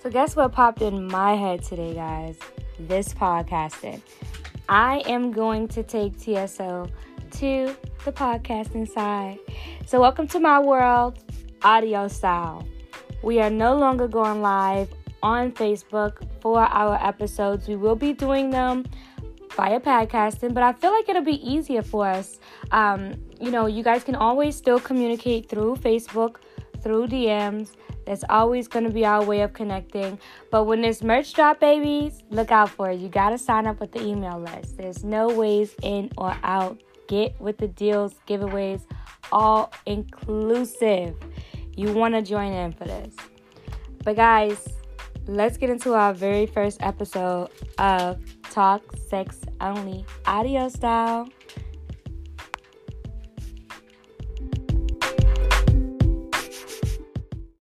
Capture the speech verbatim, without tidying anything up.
So guess what popped in my head today, guys? This podcasting. I am going to take T S O to the podcasting side. So welcome to my world, audio style. We are no longer going live on Facebook for our episodes. We will be doing them via podcasting, but I feel like it'll be easier for us. Um, you know, you guys can always still communicate through Facebook, through D Ms. That's always going to be our way of connecting. But when this merch drop, babies, look out for it. You got to sign up with the email list. There's no ways in or out. Get with the deals, giveaways, all inclusive. You want to join in for this. But guys, let's get into our very first episode of Talk Sex Only Audio Style.